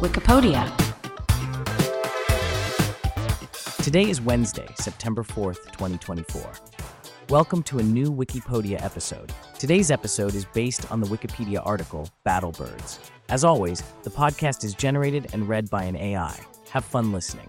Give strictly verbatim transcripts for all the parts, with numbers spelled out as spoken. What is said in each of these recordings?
Wikipedia. Today is Wednesday, September fourth, twenty twenty-four. Welcome to a new Wikipedia episode. Today's episode is based on the Wikipedia article, Battlebirds. As always, the podcast is generated and read by an A I. Have fun listening.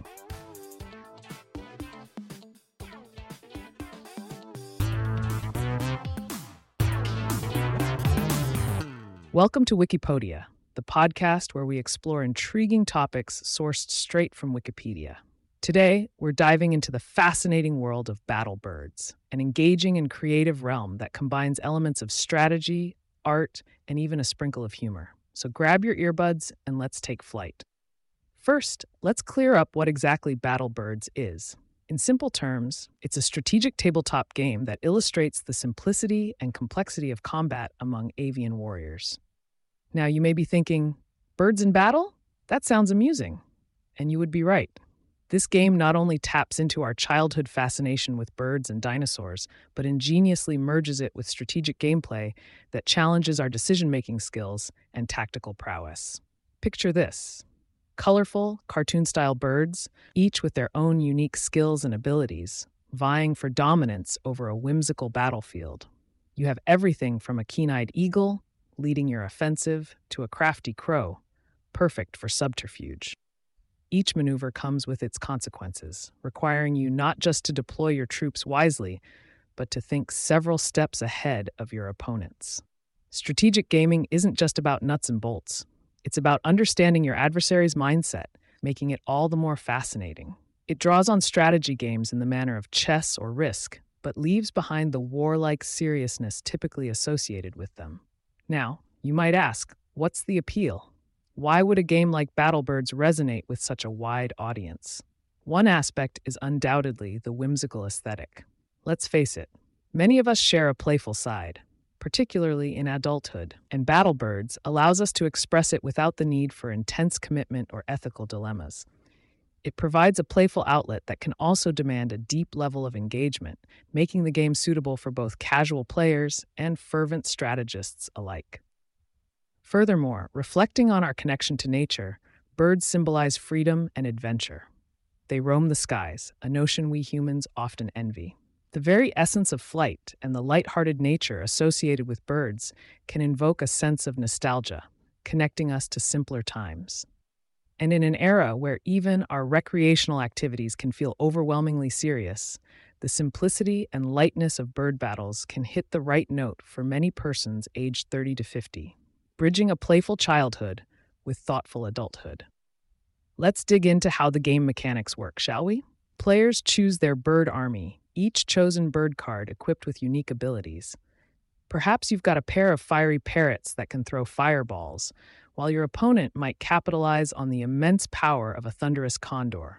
Welcome to Wikipedia, the podcast where we explore intriguing topics sourced straight from Wikipedia. Today, we're diving into the fascinating world of Battlebirds, an engaging and creative realm that combines elements of strategy, art, and even a sprinkle of humor. So grab your earbuds and let's take flight. First, let's clear up what exactly Battlebirds is. In simple terms, it's a strategic tabletop game that illustrates the simplicity and complexity of combat among avian warriors. Now, you may be thinking, birds in battle? That sounds amusing. And you would be right. This game not only taps into our childhood fascination with birds and dinosaurs, but ingeniously merges it with strategic gameplay that challenges our decision-making skills and tactical prowess. Picture this. Colorful, cartoon-style birds, each with their own unique skills and abilities, vying for dominance over a whimsical battlefield. You have everything from a keen-eyed eagle, leading your offensive, to a crafty crow, perfect for subterfuge. Each maneuver comes with its consequences, requiring you not just to deploy your troops wisely, but to think several steps ahead of your opponents. Strategic gaming isn't just about nuts and bolts. It's about understanding your adversary's mindset, making it all the more fascinating. It draws on strategy games in the manner of chess or Risk, but leaves behind the warlike seriousness typically associated with them. Now, you might ask, what's the appeal? Why would a game like Battlebirds resonate with such a wide audience? One aspect is undoubtedly the whimsical aesthetic. Let's face it, many of us share a playful side, particularly in adulthood, and Battlebirds allows us to express it without the need for intense commitment or ethical dilemmas. It provides a playful outlet that can also demand a deep level of engagement, making the game suitable for both casual players and fervent strategists alike. Furthermore, reflecting on our connection to nature, birds symbolize freedom and adventure. They roam the skies, a notion we humans often envy. The very essence of flight and the lighthearted nature associated with birds can invoke a sense of nostalgia, connecting us to simpler times. And in an era where even our recreational activities can feel overwhelmingly serious, the simplicity and lightness of bird battles can hit the right note for many persons aged thirty to fifty. Bridging a playful childhood with thoughtful adulthood. Let's dig into how the game mechanics work, shall we? Players choose their bird army, each chosen bird card equipped with unique abilities. Perhaps you've got a pair of fiery parrots that can throw fireballs, while your opponent might capitalize on the immense power of a thunderous condor.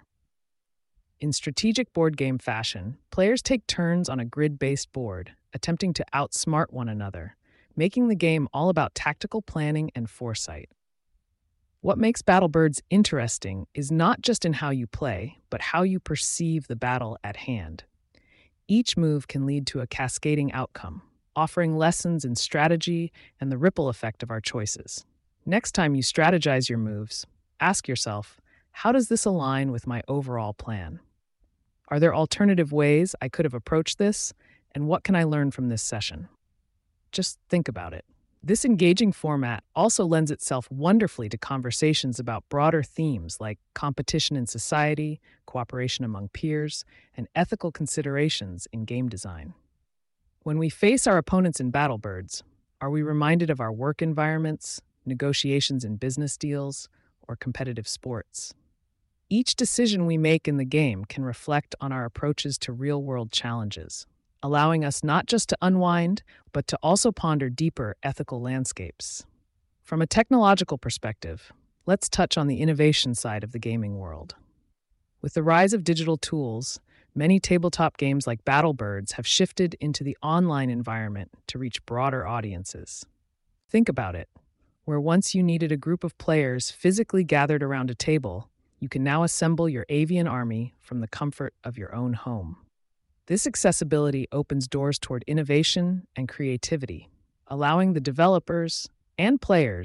In strategic board game fashion, players take turns on a grid-based board, attempting to outsmart one another, making the game all about tactical planning and foresight. What makes Battlebirds interesting is not just in how you play, but how you perceive the battle at hand. Each move can lead to a cascading outcome, offering lessons in strategy and the ripple effect of our choices. Next time you strategize your moves, ask yourself, how does this align with my overall plan? Are there alternative ways I could have approached this, and what can I learn from this session? Just think about it. This engaging format also lends itself wonderfully to conversations about broader themes like competition in society, cooperation among peers, and ethical considerations in game design. When we face our opponents in Battlebirds, are we reminded of our work environments, negotiations in business deals, or competitive sports? Each decision we make in the game can reflect on our approaches to real-world challenges, allowing us not just to unwind, but to also ponder deeper ethical landscapes. From a technological perspective, let's touch on the innovation side of the gaming world. With the rise of digital tools, many tabletop games like Battlebirds have shifted into the online environment to reach broader audiences. Think about it. Where once you needed a group of players physically gathered around a table, you can now assemble your avian army from the comfort of your own home. This accessibility opens doors toward innovation and creativity, allowing the developers and players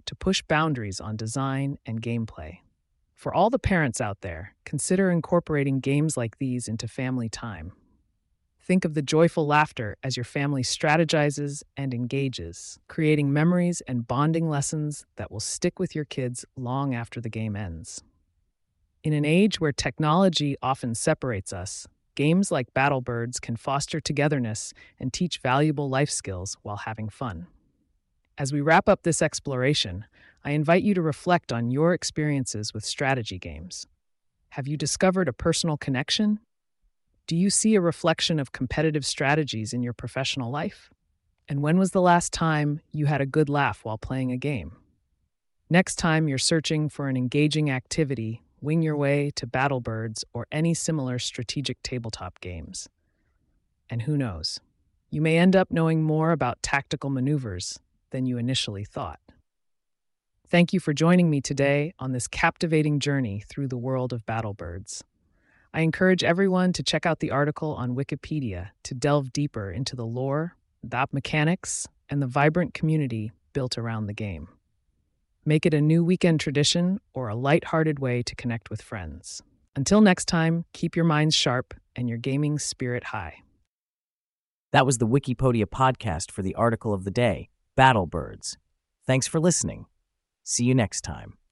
to push boundaries on design and gameplay. For all the parents out there, consider incorporating games like these into family time. Think of the joyful laughter as your family strategizes and engages, creating memories and bonding lessons that will stick with your kids long after the game ends. In an age where technology often separates us, games like Battlebirds can foster togetherness and teach valuable life skills while having fun. As we wrap up this exploration, I invite you to reflect on your experiences with strategy games. Have you discovered a personal connection? Do you see a reflection of competitive strategies in your professional life? And when was the last time you had a good laugh while playing a game? Next time you're searching for an engaging activity, wing your way to Battlebirds or any similar strategic tabletop games. And who knows, you may end up knowing more about tactical maneuvers than you initially thought. Thank you for joining me today on this captivating journey through the world of Battlebirds. I encourage everyone to check out the article on Wikipedia to delve deeper into the lore, the mechanics, and the vibrant community built around the game. Make it a new weekend tradition or a lighthearted way to connect with friends. Until next time, keep your minds sharp and your gaming spirit high. That was the Wikipedia podcast for the article of the day, Battlebirds. Thanks for listening. See you next time.